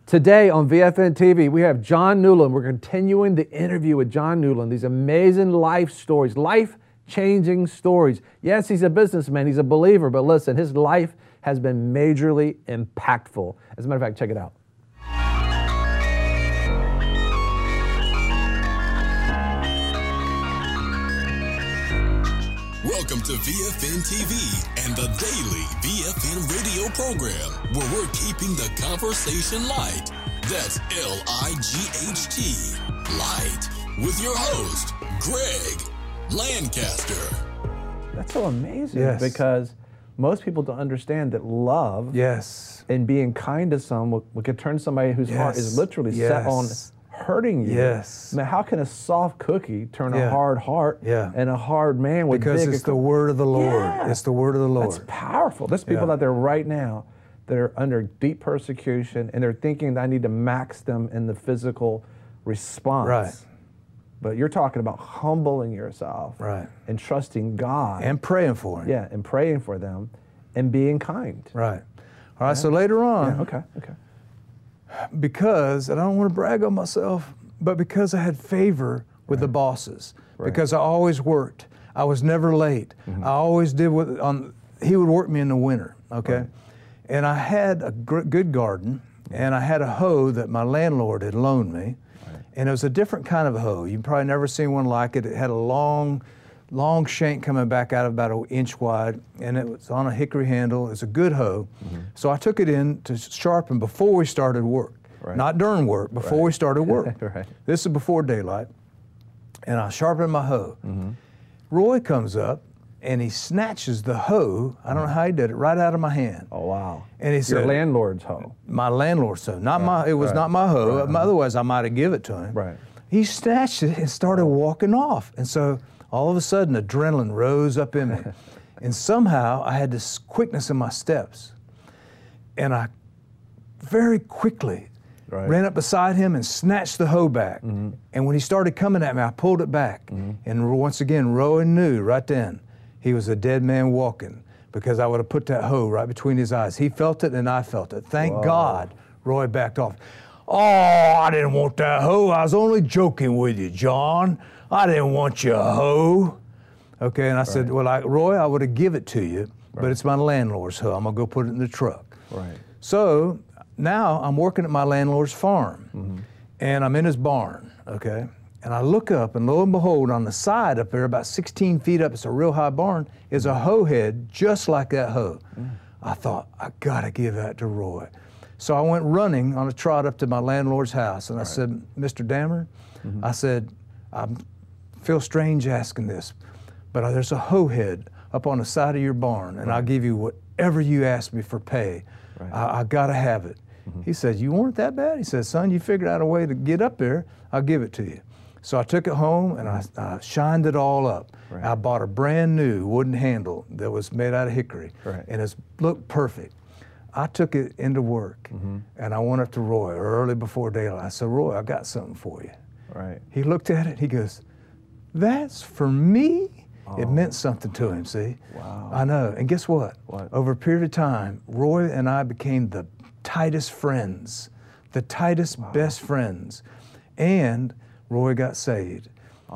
Today on VFN TV, we have John Newland. We're continuing the interview with John Newland, these amazing life stories, life-changing stories. Yes, he's a businessman, he's a believer, but listen, his life has been majorly impactful. As a matter of fact, check it out. Welcome to VFN TV and the daily VFN radio program, where we're keeping the conversation light. That's L-I-G-H-T, light, with your host, Greg Lancaster. That's so amazing, Yes. because most people don't understand that love Yes. and being kind to someone could turn somebody whose heart is Yes. literally set on Yes. hurting you. Yes. Now, how can a soft cookie turn a Yeah. hard heart Yeah. and a hard man with Because big... it's the word of the Lord. Yeah. It's the word of the Lord. That's powerful. There's people Yeah. out there right now that are under deep persecution, and they're thinking that I need to max them in the physical response. Right. But you're talking about humbling yourself, Right. and trusting God, And praying for him. yeah, and praying for them, and being kind. Right. All right, so later on, Yeah, okay. because, and I don't want to brag on myself, but because I had favor with the bosses, because I always worked. I was never late. I always did he would work me in the winter, okay? Right. And I had a good garden, and I had a hoe that my landlord had loaned me, and it was a different kind of hoe. You've probably never seen one like it. It had a long shank coming back out of about an inch wide, and it was on a hickory handle. It was a good hoe. So I took it in to sharpen before we started work. Right. Not during work, before we started work. Right. This is before daylight. And I sharpened my hoe. Roy comes up and he snatches the hoe, I don't know how he did it, right out of my hand. Oh, wow. And he Your said, landlord's hoe. my landlord's hoe, it was not my hoe. Otherwise I might have given it to him. Right. He snatched it and started walking off. And so all of a sudden adrenaline rose up in me. And somehow I had this quickness in my steps. And I very quickly ran up beside him and snatched the hoe back. And when he started coming at me, I pulled it back. And once again, Roy knew right then he was a dead man walking, because I would have put that hoe right between his eyes. He felt it and I felt it. Thank God Roy backed off. Oh, I didn't want that hoe. I was only joking with you, John. I didn't want your hoe. Okay, and I said, well, Roy, I would have give it to you, but it's my landlord's hoe. I'm gonna go put it in the truck. Right. So now I'm working at my landlord's farm, and I'm in his barn, okay? And I look up, and lo and behold, on the side up there, about 16 feet up, it's a real high barn, is a hoe head just like that hoe. I thought, I gotta give that to Roy. So I went running on a trot up to my landlord's house, and I said, Mr. Dammer, I said, I feel strange asking this, but there's a hoe head up on the side of your barn, and I'll give you whatever you ask me for pay. I gotta have it. He said, you want it that bad? He said, son, you figured out a way to get up there, I'll give it to you. So I took it home and I shined it all up. I bought a brand new wooden handle that was made out of hickory, and it looked perfect. I took it into work, and I went up to Roy early before daylight. I said, Roy, I got something for you. Right. He looked at it, he goes, that's for me? It meant something to him, see? Wow. I know, and guess what? What? Over a period of time, Roy and I became the tightest friends, the tightest, best friends, and Roy got saved.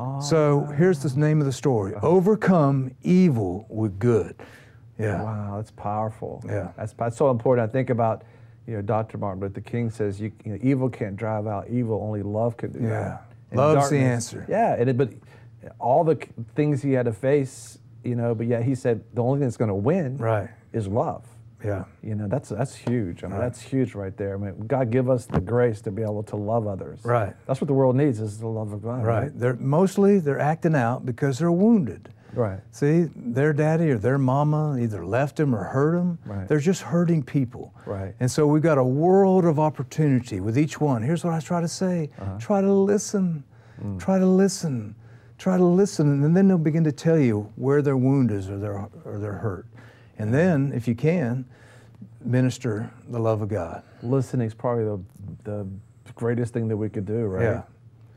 So here's the name of the story: overcome evil with good. Yeah. Wow, that's powerful. Yeah. That's so important. I think about, Dr. Martin Luther King says, evil can't drive out evil, only love can do Yeah. that. And Love's the answer. Yeah, but all the things he had to face, but yet he said the only thing that's going to win is love. Yeah. That's huge. I mean, that's huge right there. I mean, God give us the grace to be able to love others. Right. That's what the world needs, is the love of God. Right. They're acting out because they're wounded. Right. See, their daddy or their mama either left them or hurt them. Right. They're just hurting people. Right. And so we've got a world of opportunity with each one. Here's what I try to say. Try to listen. Try to listen. Try to listen, and then they'll begin to tell you where their wound is or their hurt. And then, if you can, minister the love of God. Listening is probably the greatest thing that we could do, right? Yeah.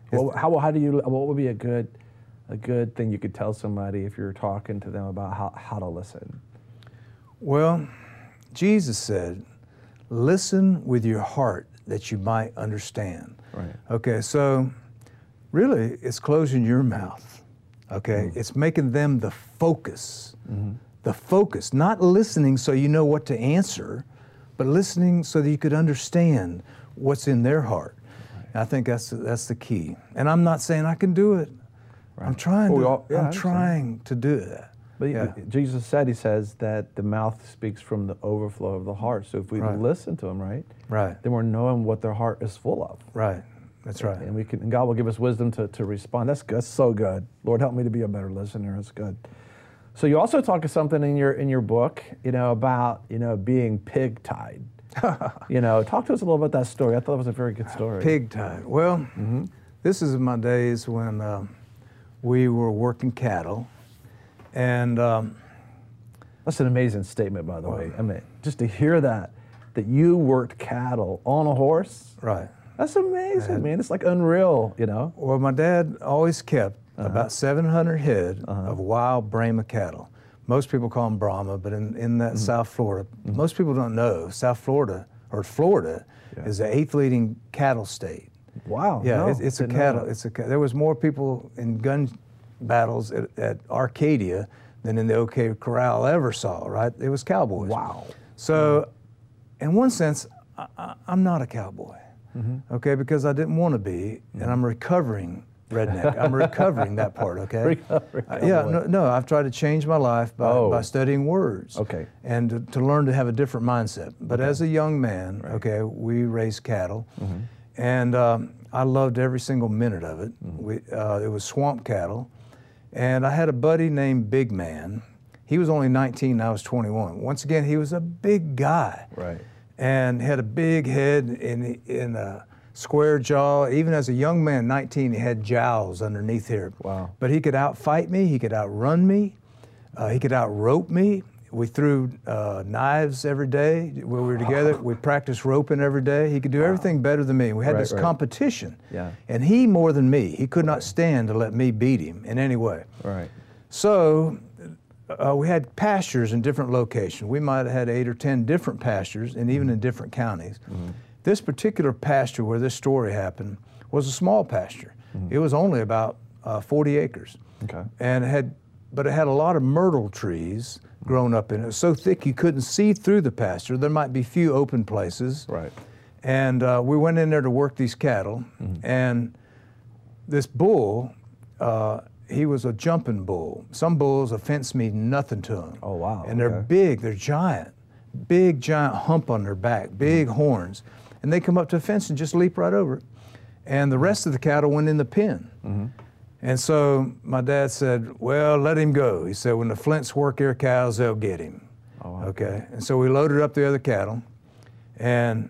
What would be a good thing you could tell somebody if you're talking to them about how to listen? Well, Jesus said, listen with your heart that you might understand. Right. Okay, so really it's closing your mouth. Okay, it's making them the focus. The focus, not listening so you know what to answer, but listening so that you could understand what's in their heart. And I think that's the key. And I'm not saying I can do it. Right. I'm trying I'm trying to do that. But Jesus said, he says that the mouth speaks from the overflow of the heart. So if we listen to him, right, then we're knowing what their heart is full of. Right. That's right. And God will give us wisdom to respond. That's good. That's so good. Lord, help me to be a better listener. That's good. So you also talk of something in your book, about being pig-tied. Talk to us a little about that story. I thought it was a very good story. Pig-tied. Well, this is my days when we were working cattle, and that's an amazing statement, by the way. I mean, just to hear that you worked cattle on a horse. Right. That's amazing, man. It's like unreal, Well, my dad always kept about 700 head of wild Brahma cattle. Most people call them Brahma, but in that South Florida, most people don't know, South Florida, or Florida, is the 8th leading cattle state. Wow. Yeah, no, it's a cattle. There was more people in gun battles at Arcadia than in the OK Corral ever saw, right? It was cowboys. Wow. So, in one sense, I'm not a cowboy, okay, because I didn't want to be, and I'm recovering redneck. I'm recovering that part, okay? No, I've tried to change my life by studying words. Okay. And to learn to have a different mindset. But as a young man, okay, we raised cattle, and I loved every single minute of it. It was swamp cattle, and I had a buddy named Big Man. He was only 19 and I was 21. Once again, he was a big guy. Right. And had a big head in a square jaw. Even as a young man, 19, he had jowls underneath here. Wow. But he could outfight me, he could outrun me, he could outrope me. We threw knives every day when we were together. We practiced roping every day. He could do everything better than me. We had this competition. Yeah. And he more than me. He could not stand to let me beat him in any way. Right. So we had pastures in different locations. We might have had 8 or 10 different pastures, and even in different counties. This particular pasture where this story happened was a small pasture. It was only about 40 acres. Okay. And it had a lot of myrtle trees grown up in it. It was so thick you couldn't see through the pasture. There might be few open places. Right. And we went in there to work these cattle, and this bull, he was a jumping bull. Some bulls, a fence means nothing to them. Oh, wow. And they're big, they're giant. Big, giant hump on their back, big horns. And they come up to a fence and just leap right over it. And the rest of the cattle went in the pen. And so my dad said, well, let him go. He said, when the Flints work their cows, they'll get him. Oh, wow. Okay. And so we loaded up the other cattle. And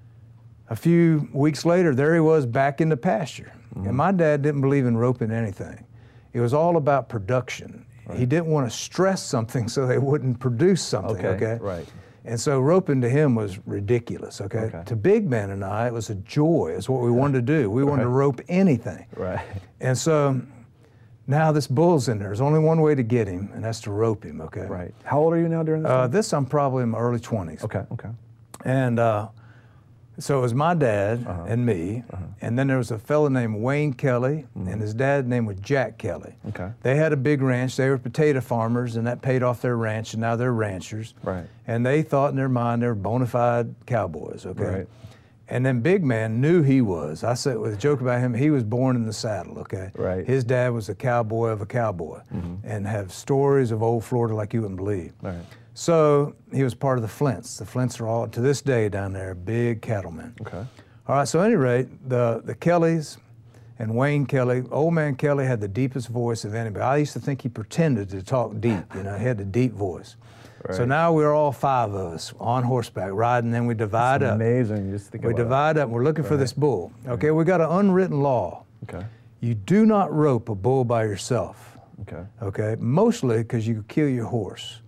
a few weeks later, there he was back in the pasture. And my dad didn't believe in roping anything. It was all about production. Right. He didn't want to stress something so they wouldn't produce something, okay? Right. And so roping to him was ridiculous, okay? To Big Man and I, it was a joy. It's what we wanted to do. We wanted to rope anything. Right. And so now this bull's in there. There's only one way to get him, and that's to rope him, okay? Right. How old are you now during this time? I'm probably in my early 20s. Okay. And so it was my dad and me, and then there was a fellow named Wayne Kelly, and his dad's name was Jack Kelly. Okay. They had a big ranch. They were potato farmers, and that paid off their ranch, and now they're ranchers. Right. And they thought in their mind they were bona fide cowboys, okay? Right. And then Big Man knew he was. I said with a joke about him, he was born in the saddle, okay? Right. His dad was a cowboy of a cowboy, and have stories of old Florida like you wouldn't believe. Right. So he was part of the Flints. The Flints are all, to this day down there, big cattlemen. Okay. All right, so at any rate, the Kellys and Wayne Kelly, old man Kelly had the deepest voice of anybody. I used to think he pretended to talk deep, he had a deep voice. Right. So now we're all 5 of us on horseback riding, then we divide up. Amazing, just think we divide up, and we're looking for this bull. Okay, we got an unwritten law. Okay. You do not rope a bull by yourself. Okay. Okay, mostly because you could kill your horse.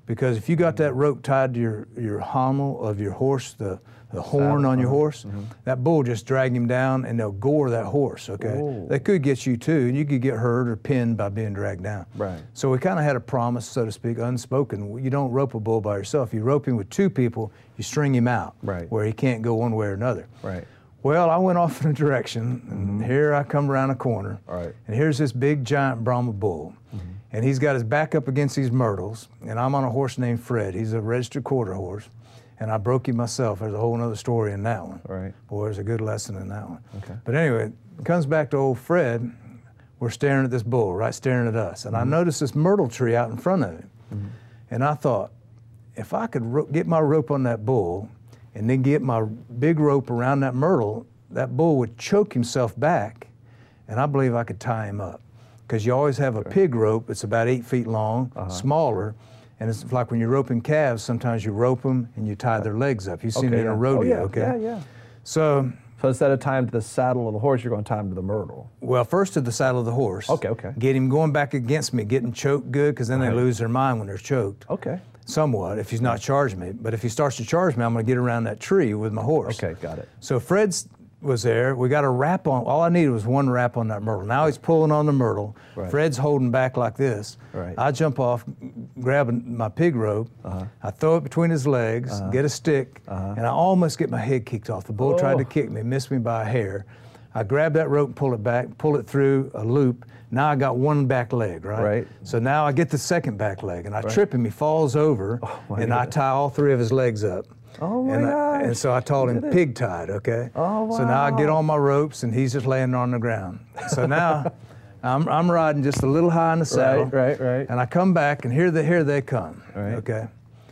Because if you got that rope tied to your pommel of your horse, the horn on your horse, that bull just drag him down and they'll gore that horse, okay? Ooh. They could get you too, and you could get hurt or pinned by being dragged down. Right. So we kind of had a promise, so to speak, unspoken. You don't rope a bull by yourself. You rope him with two people, you string him out, Right. where he can't go one way or another. Right. Well, I went off in a direction, and here I come around a corner, All right. and here's this big giant Brahma bull. And he's got his back up against these myrtles, and I'm on a horse named Fred. He's a registered quarter horse, and I broke him myself. There's a whole other story in that one. Right. Boy, there's a good lesson in that one. Okay. But anyway, it comes back to old Fred. We're staring at this bull, right, staring at us. And I noticed this myrtle tree out in front of him. And I thought, if I could get my rope on that bull and then get my big rope around that myrtle, that bull would choke himself back, and I believe I could tie him up. Because you always have a pig rope, it's about 8 feet long, smaller, and it's like when you're roping calves, sometimes you rope them and you tie their legs up. You've seen it in a rodeo, okay? Yeah. So instead of tying him to the saddle of the horse, you're going to tie him to the myrtle. well, first to the saddle of the horse. Okay. Get him going back against me, getting choked good, because then they Right. lose their mind when they're choked. Okay. Somewhat, if he's not charging me. But if he starts to charge me, I'm going to get around that tree with my horse. Okay, got it. So Fred's was there. We got a wrap on. All I needed was one wrap on that myrtle. Now he's pulling on the myrtle. Right. Fred's holding back like this. Right. I jump off, grab my pig rope. I throw it between his legs, get a stick, and I almost get my head kicked off. The bull tried to kick me, missed me by a hair. I grab that rope and pull it back, pull it through a loop. Now I got one back leg, right? Right. So now I get the second back leg, and I trip him. He falls over, and I tie all three of his legs up. Oh my and gosh. and so I taught him You did it. pig tied, okay? Oh, So now I get wow. on my ropes and he's just laying on the ground. So now I'm riding just a little high in the saddle. Right. And I come back and here they come, Right. okay?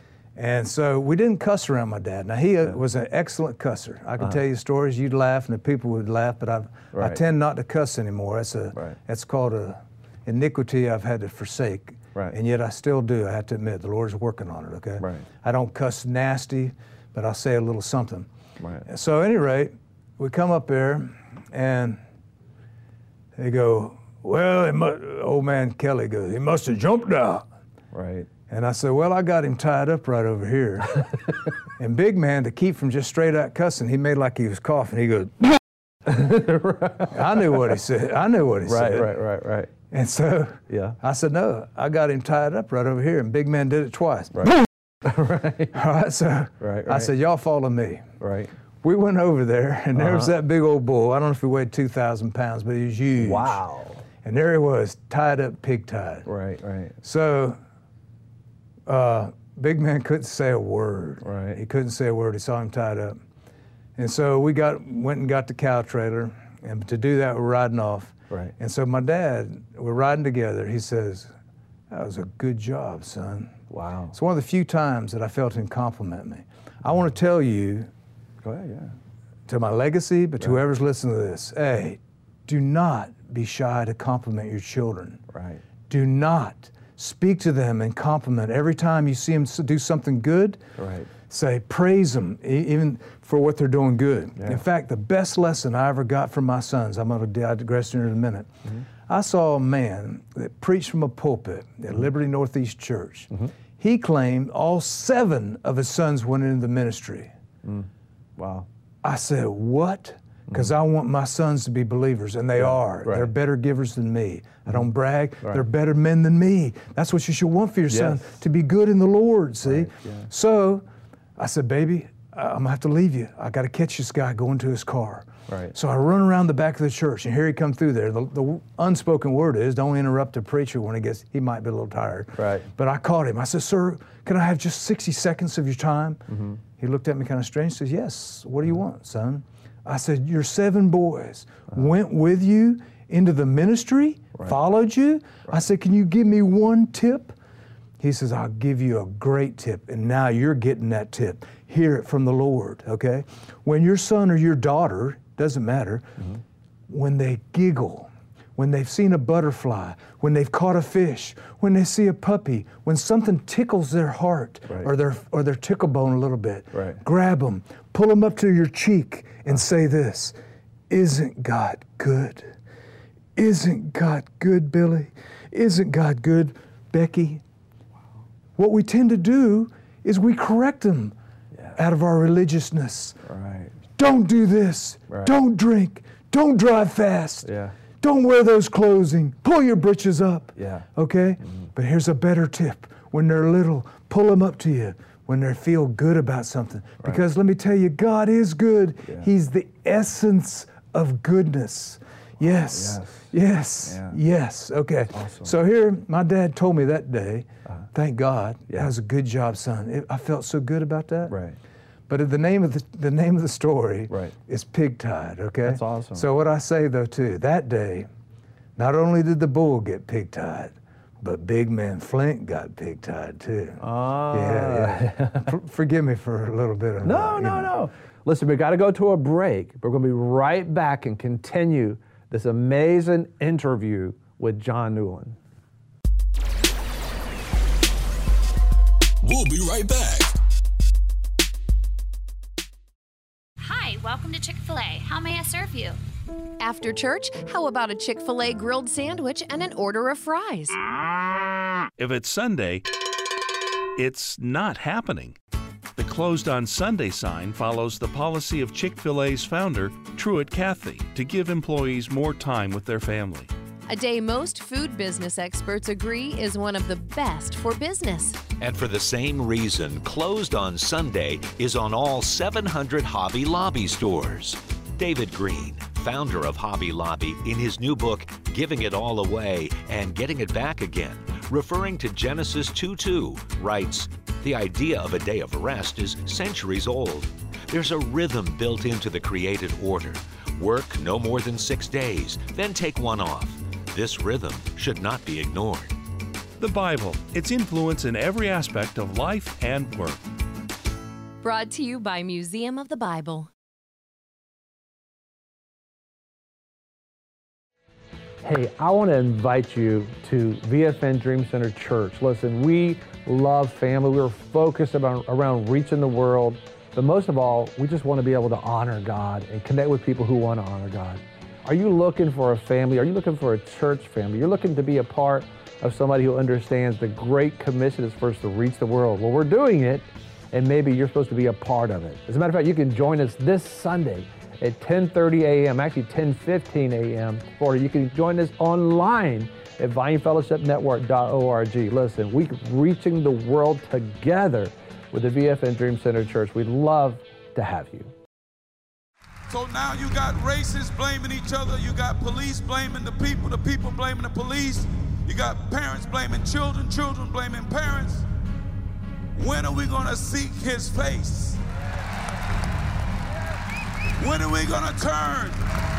And so we didn't cuss around my dad. Now he was an excellent cusser. I could tell you stories, you'd laugh and the people would laugh, but I Right. tend not to cuss anymore. Right. That's called a iniquity I've had to forsake. Right. And yet I still do, I have to admit. The Lord's working on it, okay? Right. I don't cuss nasty, but I'll say a little something. Right. So at any rate, we come up there and they go, well, old man Kelly goes, he must have jumped out. Right. And I said, well, I got him tied up right over here. And big man, to keep from just straight out cussing, he made like he was coughing. He goes, I knew what he said. said. Right. And so Yeah. I said, no, I got him tied up right over here. And big man did it twice. Right. Right. All right, so Right. I said, y'all follow me. Right. We went over there, and there was that big old bull. I don't know if he weighed 2,000 pounds, but he was huge. Wow. And there he was, tied up, pig tied. Right. So, big man couldn't say a word. Right. He couldn't say a word. He saw him tied up. And so we went and got the cow trailer, and to do that, we're riding off. Right. And so my dad, we're riding together. He says, that was a good job, son. Wow. It's one of the few times that I felt him compliment me. I want to tell you, Go ahead. Yeah. to my legacy, but to whoever's listening to this, hey, do not be shy to compliment your children. Right. Do not speak to them and compliment. Every time you see them do something good, Right. say, praise them, even for what they're doing good. Yeah. In fact, the best lesson I ever got from my sons, I'm going to digress here in a minute. I saw a man that preached from a pulpit at Liberty Northeast Church. He claimed all 7 of his sons went into the ministry. Wow. I said, what? Because I want my sons to be believers, and they are. right. They're better givers than me. I don't brag. They're better men than me. That's what you should want for your son, Yes. to be good in the Lord, see? Right, yeah. So I said, baby, I'm going to have to leave you. I got to catch this guy going to his car. Right. So I run around the back of the church, and here he come through there. The unspoken word is, don't interrupt the preacher when he might be a little tired. Right. But I caught him. I said, sir, can I have just 60 seconds of your time? He looked at me kind of strange, says, yes, what do you want, son? I said, your 7 boys went with you into the ministry, followed you? I said, can you give me one tip? He says, I'll give you a great tip, and now you're getting that tip. Hear it from the Lord, okay? When your son or your daughter, doesn't matter, when they giggle, when they've seen a butterfly, when they've caught a fish, when they see a puppy, when something tickles their heart or their tickle bone a little bit, grab them, pull them up to your cheek and say this, isn't God good? Isn't God good, Billy? Isn't God good, Becky? what we tend to do is we correct them out of our religiousness. Right. Don't do this. Right. Don't drink. Don't drive fast. Yeah. Don't wear those clothing. Pull your britches up. Yeah. Okay? But here's a better tip. When they're little, pull them up to you when they feel good about something. Because let me tell you, God is good. Yeah. He's the essence of goodness. Yes. Yes. Yeah. Yes. Okay. Awesome. So here, my dad told me that day, thank God, Yeah. that was a good job, son. I felt so good about that. Right. But the name of the story Right. is pig-tied, okay? That's awesome. So what I say though too, that day, not only did the bull get pig-tied, but Big Man Flint got pig-tied too. Ah. Yeah. Forgive me for a little bit of No. Listen, we got to go to a break. We're going to be right back and continue this amazing interview with John Newland. We'll be right back. Hi, welcome to Chick-fil-A. How may I serve you? After church, how about a Chick-fil-A grilled sandwich and an order of fries? If it's Sunday, it's not happening. The Closed on Sunday sign follows the policy of Chick-fil-A's founder, Truett Cathy, to give employees more time with their family. A day most food business experts agree is one of the best for business. And for the same reason, Closed on Sunday is on all 700 Hobby Lobby stores. David Green, founder of Hobby Lobby, in his new book, Giving It All Away and Getting It Back Again, referring to Genesis 2:2, writes, "The idea of a day of rest is centuries old. There's a rhythm built into the created order. Work no more than 6 days, then take one off. This rhythm should not be ignored." The Bible, its influence in every aspect of life and work. Brought to you by Museum of the Bible. Hey, I want to invite you to VFN Dream Center Church. Listen, we love family. We're focused around reaching the world. But most of all, we just want to be able to honor God and connect with people who want to honor God. Are you looking for a family? Are you looking for a church family? You're looking to be a part of somebody who understands the Great Commission is for us to reach the world. Well, we're doing it, and maybe you're supposed to be a part of it. As a matter of fact, you can join us this Sunday at 10:30 a.m., actually 10:15 a.m. Or you can join us online at VineFellowshipNetwork.org. Listen, we're reaching the world together with the VFN Dream Center Church. We'd love to have you. So now you got racists blaming each other, you got police blaming the people blaming the police, you got parents blaming children, children blaming parents. When are we gonna seek his face? When are we gonna turn?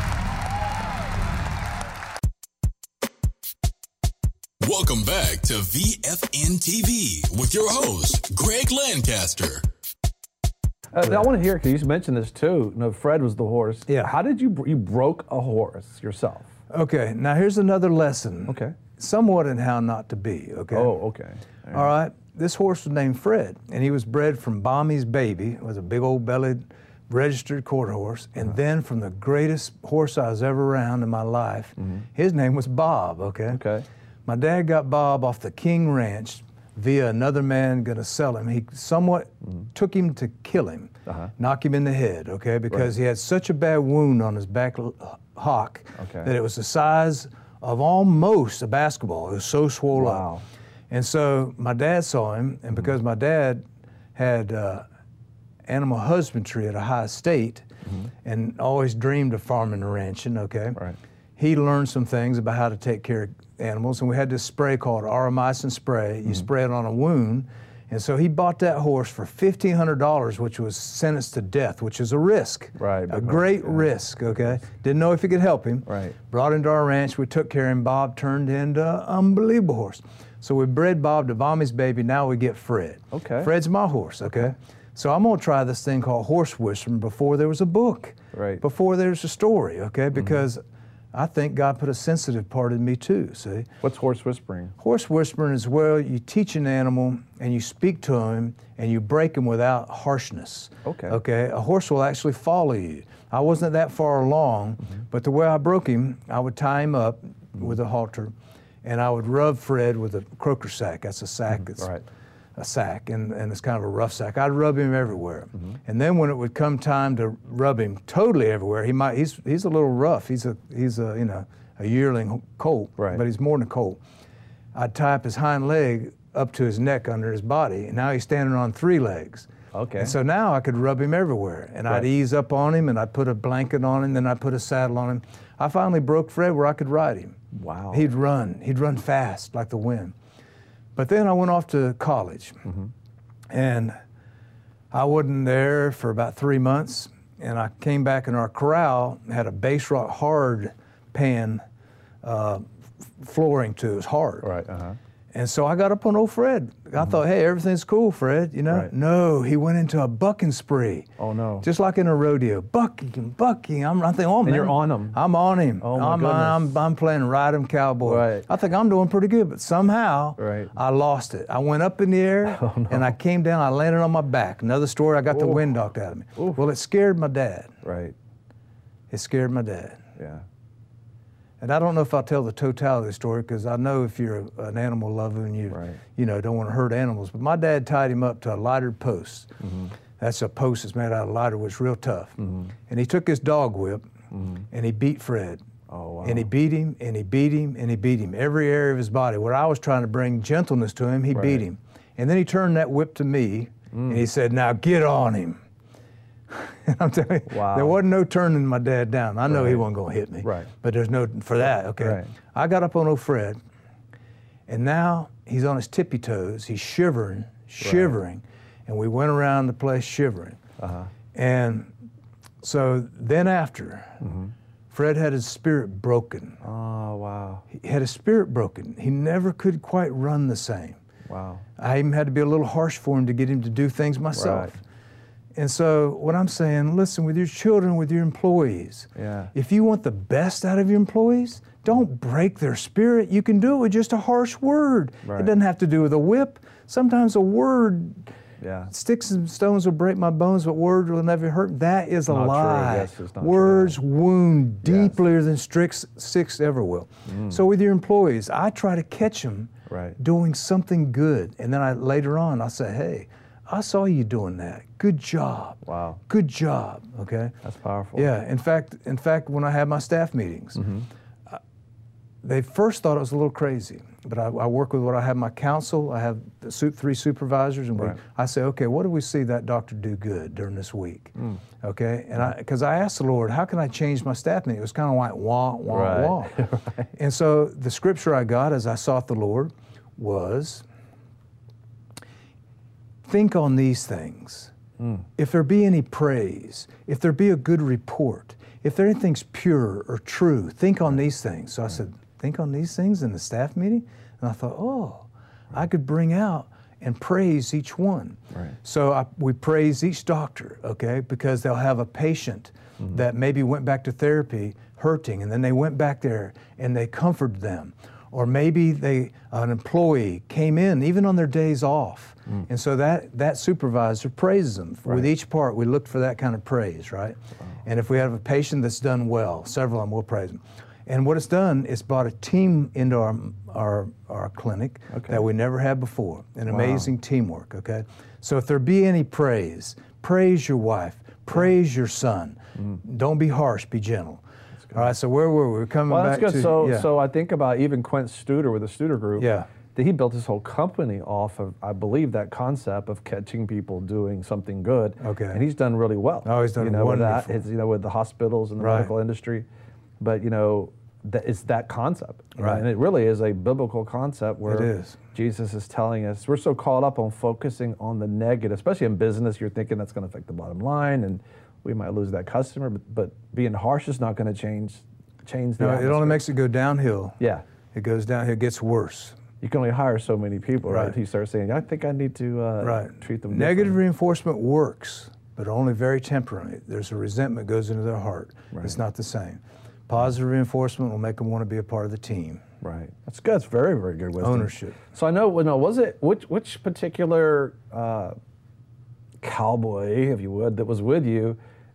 Welcome back to VFN TV with your host, Greg Lancaster. I want to hear, because you mentioned this too. No, Fred was the horse. Yeah. How did you broke a horse yourself? Okay, now here's another lesson. Okay. Somewhat in how not to be, okay? Oh, okay. All right. This horse was named Fred, and he was bred from Bommy's Baby. It was a big old bellied registered quarter horse. And then from the greatest horse I was ever around in my life, his name was Bob, okay? Okay. My dad got Bob off the King Ranch via another man gonna sell him. He somewhat took him to kill him, knock him in the head, okay? Because he had such a bad wound on his back hock that it was the size of almost a basketball. It was so swollen up. And so my dad saw him, and because my dad had animal husbandry at a high estate and always dreamed of farming and ranching, okay? Right. He learned some things about how to take care of animals, and we had this spray called Automycin spray. You spray it on a wound, and so he bought that horse for $1,500, which was sentenced to death, which is a risk. Right. A great risk, okay? Didn't know if he could help him. Right. Brought him to our ranch, we took care of him. Bob turned into an unbelievable horse. So we bred Bob to Bommy's Baby, now we get Fred. Okay. Fred's my horse, okay? So I'm gonna try this thing called horse whispering before there was a book. Right. Before there's a story, okay? Because I think God put a sensitive part in me too, see? What's horse whispering? Horse whispering is where you teach an animal and you speak to him and you break him without harshness. Okay. Okay, a horse will actually follow you. I wasn't that far along, but the way I broke him, I would tie him up with a halter and I would rub Fred with a croaker sack. That's a sack that's a sack, and it's kind of a rough sack. I'd rub him everywhere. And then when it would come time to rub him totally everywhere, he's a little rough. He's a you know, a yearling colt, Right. but he's more than a colt. I'd tie up his hind leg up to his neck under his body, and now he's standing on 3 legs. Okay. And so now I could rub him everywhere, and I'd ease up on him, and I'd put a blanket on him, then I'd put a saddle on him. I finally broke Fred where I could ride him. Wow. He'd run fast like the wind. But then I went off to college, and I wasn't there for about 3 months, and I came back in our corral, had a base rock hard pan flooring to it. It was hard. Right. And so I got up on old Fred. I thought, hey, everything's cool, Fred, you know? Right. No, he went into a bucking spree. Oh, no. Just like in a rodeo. Bucking. I'm thinking, oh, man. you're on him. I'm on him. Oh, my goodness. I'm playing ride 'em cowboy. Right. I think I'm doing pretty good, but somehow Right. I lost it. I went up in the air, and I came down, I landed on my back. Another story, I got the wind knocked out of me. Well, it scared my dad. Right. It scared my dad. Yeah. And I don't know if I'll tell the totality of the story, because I know if you're an animal lover and you know, don't want to hurt animals. But my dad tied him up to a lighter post. That's a post that's made out of lighter, which is real tough. And he took his dog whip and he beat Fred. Oh, wow. And he beat him, and he beat him, and he beat him. Every area of his body. Where I was trying to bring gentleness to him, he beat him. And then he turned that whip to me, and he said, now get on him. And I'm telling you, Wow. there wasn't no turning my dad down. I know he wasn't going to hit me. Right. But there's no, for that, okay. Right. I got up on old Fred, and now he's on his tippy toes. He's shivering, and we went around the place shivering. And so then after, Fred had his spirit broken. Oh, wow. He had his spirit broken. He never could quite run the same. Wow. I even had to be a little harsh for him to get him to do things myself. Right. And so what I'm saying, listen, with your children, with your employees, if you want the best out of your employees, don't break their spirit. You can do it with just a harsh word. Right. It doesn't have to do with a whip. Sometimes a word, sticks and stones will break my bones, but words will never hurt. That is a Not true. lie. Yes, it's not Words true. wound deeper than sticks ever will. So with your employees, I try to catch them doing something good. And then later on, I say, hey, I saw you doing that. Good job. Wow. Good job. Okay. That's powerful. Yeah. In fact, when I had my staff meetings, they first thought it was a little crazy. But I work with what I have my council. I have the 3 supervisors, and I say, okay, what do we see that doctor do good during this week? Okay. And because I asked the Lord, how can I change my staff meeting? It was kind of like wah, wah, wah. And so the scripture I got as I sought the Lord was, think on these things. If there be any praise, if there be a good report, if there anything's pure or true, think on these things. So I said, think on these things in the staff meeting? And I thought, oh, I could bring out and praise each one. So we praise each doctor, okay, because they'll have a patient that maybe went back to therapy hurting, and then they went back there and they comforted them. Or maybe an employee came in, even on their days off. And so that supervisor praises them. With each part, we look for that kind of praise, right? And if we have a patient that's done well, several of them will praise them. And what it's done is brought a team into our clinic that we never had before. An amazing teamwork, okay? So if there be any praise, praise your wife, praise your son. Don't be harsh, be gentle. All right, so where were we? We're coming back to... Well, that's good. So I think about even Quint Studer with the Studer Group. That he built his whole company off of, I believe, that concept of catching people doing something good. And he's done really well. Oh, he's done wonderful. With that, with the hospitals and the medical industry. But, it's that concept. And it really is a biblical concept where Jesus is telling us, we're so caught up on focusing on the negative, especially in business, you're thinking that's going to affect the bottom line and we might lose that customer, but being harsh is not going to change the atmosphere. It only makes it go downhill. It goes downhill, it gets worse. You can only hire so many people, right? If you start saying, I think I need to treat them Negative reinforcement works, but only very temporarily. There's a resentment goes into their heart. It's not the same. Positive reinforcement will make them want to be a part of the team. That's good. That's very, very good wisdom. Ownership. So I know, was it, which particular cowboy, if you would, that was with you,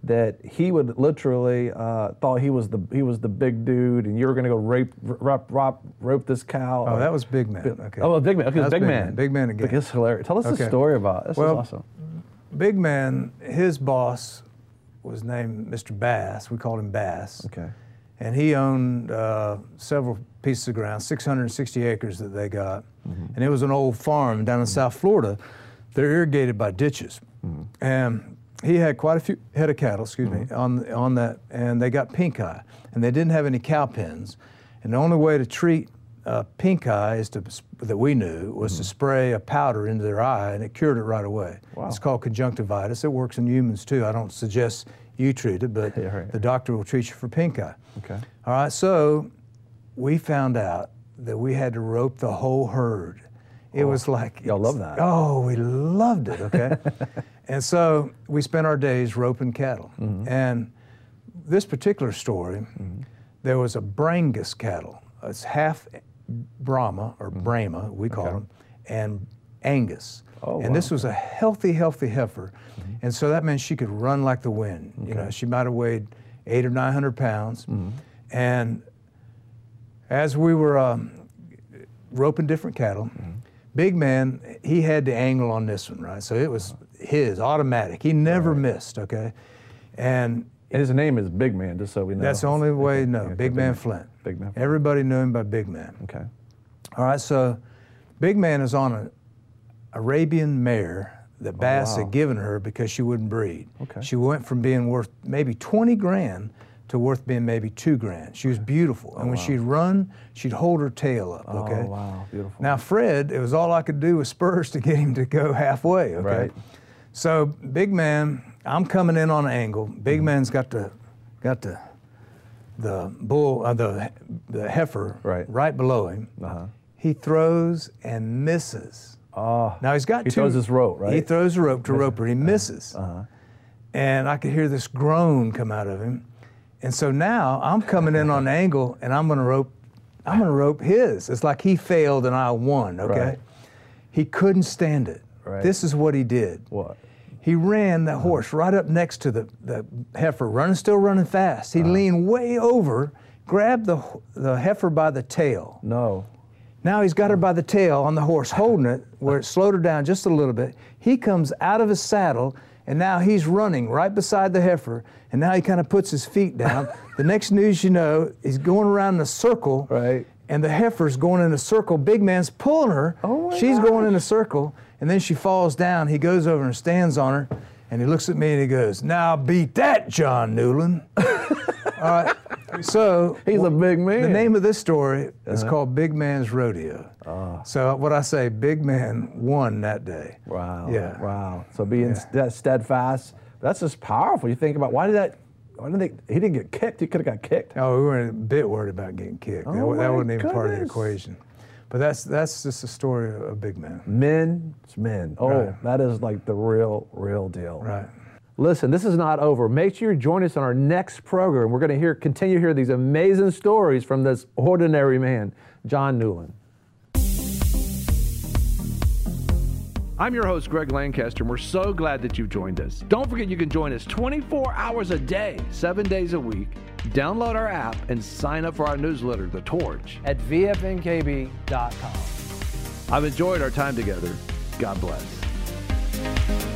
that he would literally thought he was the big dude, and you were going to go rope this cow. Oh, that was Big Man. Okay. Oh, Big Man. Okay, That was Big Man. Big Man again. It's hilarious. Tell us the story about it. This is awesome. Big Man, his boss was named Mr. Bass. We called him Bass. Okay. And he owned several pieces of ground, 660 acres that they got. And it was an old farm down in South Florida. They're irrigated by ditches. And he had quite a few head of cattle, on that, and they got pink eye. And they didn't have any cow pens. And the only way to treat pink eye that we knew was to spray a powder into their eye, and it cured it right away. Wow. It's called conjunctivitis. It works in humans too. I don't suggest you treat it, but the doctor will treat you for pink eye. Okay. All right, so we found out that we had to rope the whole herd. It was like... Y'all love that. Oh, we loved it, okay? And so we spent our days roping cattle. And this particular story, there was a Brangus cattle. It's half Brahma, or Brahma, we call them, and Angus. Oh, and this was a healthy heifer. And so that meant she could run like the wind. You know, she might have weighed 800 or 900 pounds. And as we were roping different cattle, Big Man, he had the angle on this one, right? So it was his, automatic. He never missed, okay? And his name is Big Man, just so we know. that's the only way to know. Big Man Flint. Big Man Flint. Everybody knew him by Big Man. Okay. All right, so Big Man is on an Arabian mare that Bass had given her because she wouldn't breed. Okay. She went from being worth maybe 20 grand to worth being maybe 2 grand. She was beautiful. And when she'd run, she'd hold her tail up, okay? Oh, wow, beautiful. Now, Fred, it was all I could do with spurs to get him to go halfway, okay? Right. So, Big Man, I'm coming in on an angle. Big Man's got the bull, the heifer right below him. He throws and misses. Oh, now he's got he throws his rope, right? He throws a rope to rope her. He misses. And I could hear this groan come out of him. And so now I'm coming in on an angle, and I'm gonna rope his. It's like he failed and I won, okay? Right. He couldn't stand it. Right. This is what he did. What? He ran the horse right up next to the heifer, still running fast. He leaned way over, grabbed the heifer by the tail. No. Now he's got her by the tail on the horse, holding it, where it slowed her down just a little bit. He comes out of his saddle, and now he's running right beside the heifer, and now he kind of puts his feet down. The next news you know, he's going around in a circle, and the heifer's going in a circle. Big Man's pulling her. She's going in a circle, and then she falls down. He goes over and stands on her, and he looks at me and he goes, "Now beat that, John Newland." All right. So he's a big man. The name of this story is called Big Man's Rodeo. So what I say, Big Man won that day. Wow. Yeah. Wow. So being steadfast, that's just powerful. You think about he didn't get kicked. He could have got kicked. Oh, we weren't a bit worried about getting kicked. That wasn't even part of the equation. But that's just a story of Big Man. Men's men. Oh, that is like the real deal. Right. Listen, this is not over. Make sure you join us on our next program. We're going to continue to hear these amazing stories from this ordinary man, John Newland. I'm your host, Greg Lancaster, and we're so glad that you've joined us. Don't forget you can join us 24 hours a day, 7 days a week. Download our app and sign up for our newsletter, The Torch, at vfnkb.com. I've enjoyed our time together. God bless.